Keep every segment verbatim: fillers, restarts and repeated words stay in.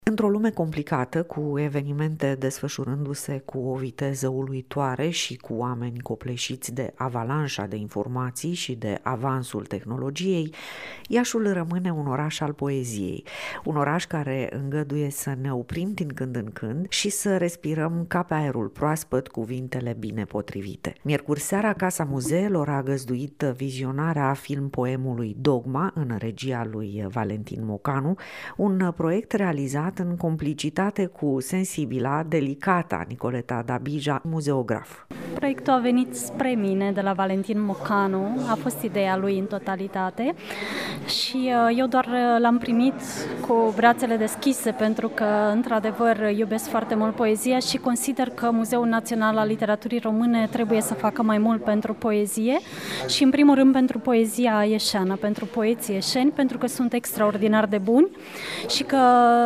Într-o lume complicată, cu evenimente desfășurându-se cu o viteză uluitoare și cu oameni copleșiți de avalanșa de informații și de avansul tehnologiei, Iașul rămâne un oraș al poeziei, un oraș care îngăduie să ne oprim din când în când și să respirăm ca pe aerul proaspăt cuvintele bine potrivite. Miercuri seara, Casa Muzeelor a găzduit vizionarea film-poemului Dogma în regia lui Valentin Mocanu, un proiect realizat în complicitate cu sensibila, delicata Nicoleta Dabija, muzeograf. Proiectul a venit spre mine de la Valentin Mocanu, a fost ideea lui în totalitate și eu doar l-am primit cu brațele deschise pentru că, într-adevăr, iubesc foarte mult poezia și consider că Muzeul Național al Literaturii Române trebuie să facă mai mult pentru poezie și, în primul rând, pentru poezia ieșeană, pentru poeții ieșeni, pentru că sunt extraordinar de buni și că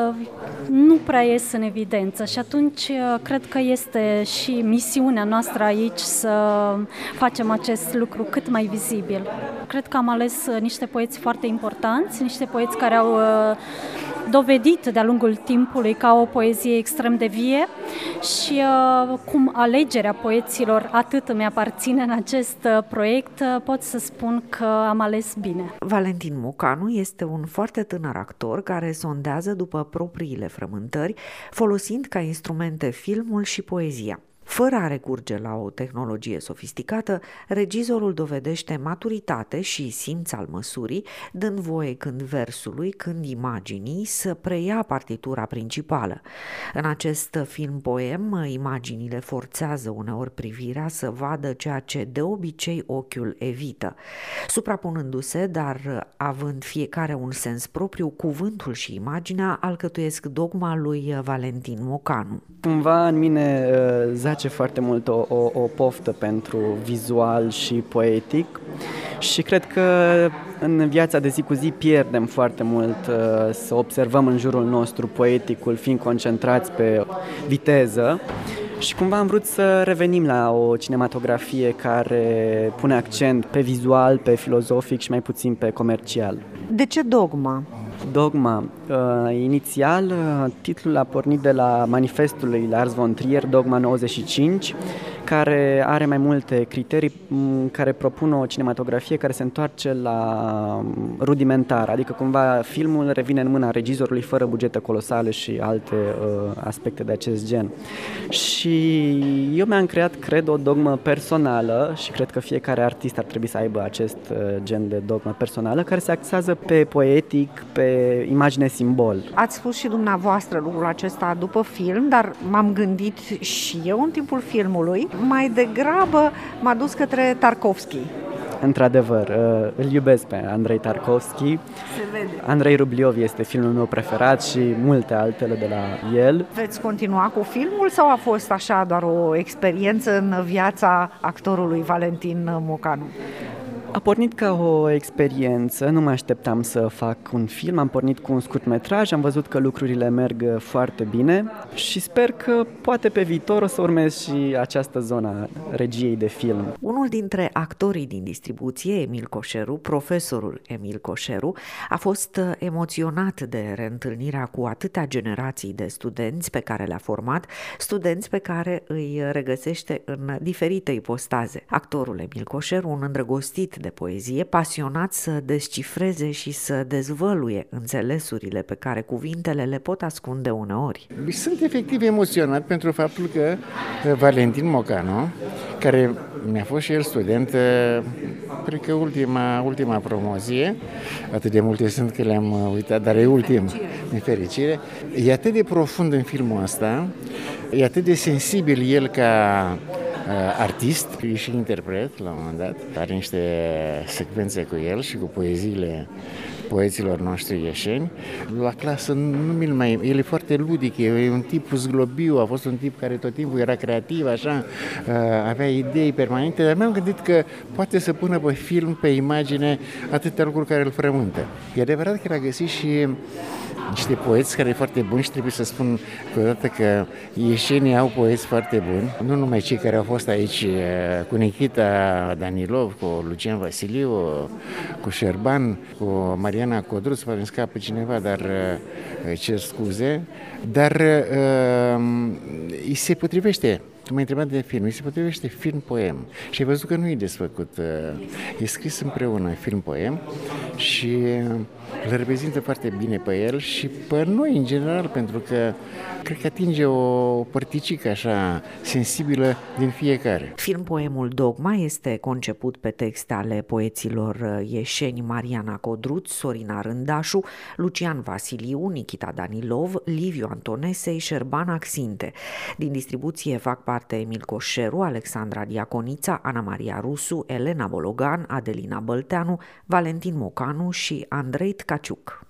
nu prea ies în evidență și atunci cred că este și misiunea noastră aici să facem acest lucru cât mai vizibil. Cred că am ales niște poeți foarte importanți, niște poeți care au dovedit de-a lungul timpului ca o poezie extrem de vie și cum alegerea poeților atât îmi aparține în acest proiect, pot să spun că am ales bine. Valentin Mocanu este un foarte tânăr actor care sondează după propriile frământări, folosind ca instrumente filmul și poezia. Fără a recurge la o tehnologie sofisticată, regizorul dovedește maturitate și simț al măsurii, dând voie când versului, când imaginii să preia partitura principală. În acest film-poem, imaginile forțează uneori privirea să vadă ceea ce de obicei ochiul evită. Suprapunându-se, dar având fiecare un sens propriu, cuvântul și imaginea alcătuiesc dogma lui Valentin Mocanu. Cumva în mine zace foarte mult o, o, o poftă pentru vizual și poetic și cred că în viața de zi cu zi pierdem foarte mult să observăm în jurul nostru poeticul, fiind concentrați pe viteză. Și cumva am vrut să revenim la o cinematografie care pune accent pe vizual, pe filozofic și mai puțin pe comercial. De ce Dogma? Dogma. Uh, inițial, uh, titlul a pornit de la manifestul lui Lars von Trier, Dogma nouăzeci și cinci, care are mai multe criterii m- care propun o cinematografie care se întoarce la rudimentar, adică cumva filmul revine în mâna regizorului fără bugete colosale și alte uh, aspecte de acest gen. Și eu mi-am creat, cred, o dogmă personală și cred că fiecare artist ar trebui să aibă acest uh, gen de dogmă personală care se axează pe poetic, pe imagine simbol. Ați spus și dumneavoastră lucrul acesta după film, dar m-am gândit și eu în timpul filmului. Mai degrabă m-a dus către Tarkovski. Într-adevăr, îl iubesc pe Andrei Tarkovski. Se vede. Andrei Rubliov este filmul meu preferat și multe altele de la el. Veți continua cu filmul sau a fost așa doar o experiență în viața actorului Valentin Mocanu? A pornit ca o experiență, nu mă așteptam să fac un film, am pornit cu un scurtmetraj, am văzut că lucrurile merg foarte bine și sper că poate pe viitor o să urmez și această zonă a regiei de film. Unul dintre actorii din distribuție, Emil Coșeru, profesorul Emil Coșeru, a fost emoționat de reîntâlnirea cu atâtea generații de studenți pe care le-a format, studenți pe care îi regăsește în diferite ipostaze. Actorul Emil Coșeru, un îndrăgostit de poezie, pasionat să descifreze și să dezvăluie înțelesurile pe care cuvintele le pot ascunde uneori. Sunt efectiv emoționat pentru faptul că Valentin Mocanu, care mi-a fost și el student, cred că ultima, ultima promoție, atât de multe sunt că le-am uitat, dar e ultim, din fericire, e atât de profund în filmul ăsta, e atât de sensibil el ca artist și interpret, la un moment dat. Are niște secvențe cu el și cu poeziile poeților noștri ieșeni. La clasă nu mi-l mai... El e foarte ludic, e un tip zglobiu, a fost un tip care tot timpul era creativ, așa, avea idei permanente, dar mi-am gândit că poate să pună pe film, pe imagine, atâtea lucruri care îl frământă. E adevărat că a găsit și niște poeți care e foarte buni și trebuie să spun că odată că ieșenii au poeți foarte buni, nu numai cei care au fost aici cu Nikita Danilov, cu Lucian Vasiliu, cu Șerban, cu Mariana Codruț, poate îmi scapă cineva, dar cer scuze, dar îi se potrivește. Tu m-ai întrebat de film, îi se potrivește film-poem și ai văzut că nu e desfăcut, e scris împreună film-poem și îl reprezintă foarte bine pe el și pe noi în general, pentru că cred că atinge o părticică așa sensibilă din fiecare. Film-poemul Dogma este conceput pe texte ale poeților ieșeni Mariana Codruț, Sorina Rândașu, Lucian Vasiliu, Nikita Danilov, Liviu Antonesei, Șerban Axinte. Din distribuție fac parte Emil Coșeru, Alexandra Diaconița, Ana Maria Rusu, Elena Bologan, Adelina Bălteanu, Valentin Mocanu și Andrei Tcaciuc.